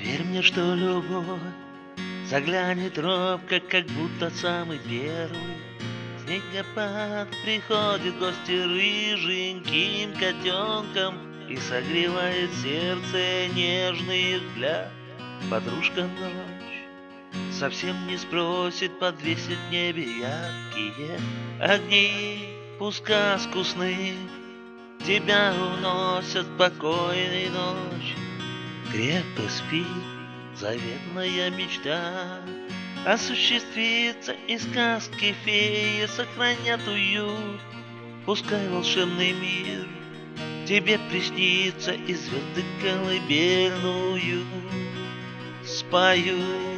Поверь мне, что любовь заглянет робко, как будто самый первый. Снегопад приходит в гости рыженьким котенком и согревает сердце нежный взгляд. Подружка ночь совсем не спросит, подвесит в небе яркие огни. Пусть сказку сны тебя уносят в спокойной ночь. Крепко спи, заветная мечта осуществится, и сказки феи сохранят уют. Пускай волшебный мир тебе приснится, и звезды колыбельную спою.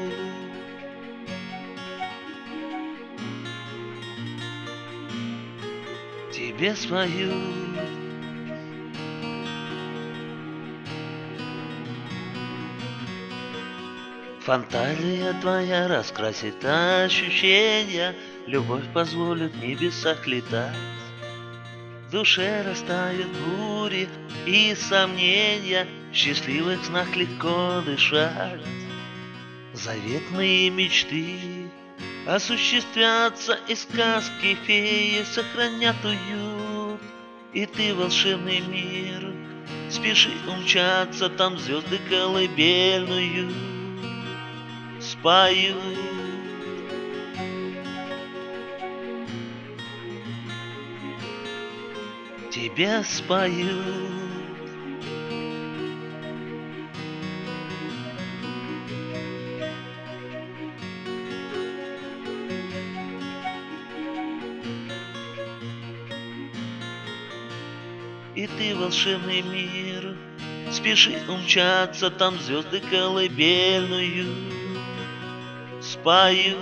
Тебе свою. Фантазия твоя раскрасит ощущения, любовь позволит в небесах летать. В душе растают бури и сомнения, в счастливых снах легко дышать. Заветные мечты осуществятся, и сказки феи сохранят уют. И ты, волшебный мир, спеши умчаться, там звезды колыбельную спою. Тебе спою. И ты, волшебный мир, спеши умчаться, там звезды колыбельную спою.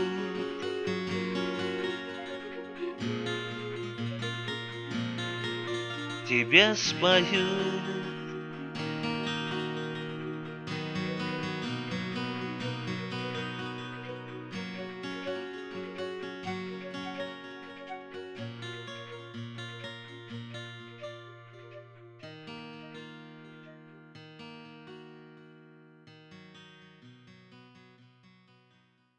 Тебе спою.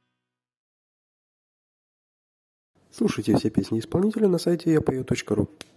Слушайте все песни исполнителя на сайте yapою.ru.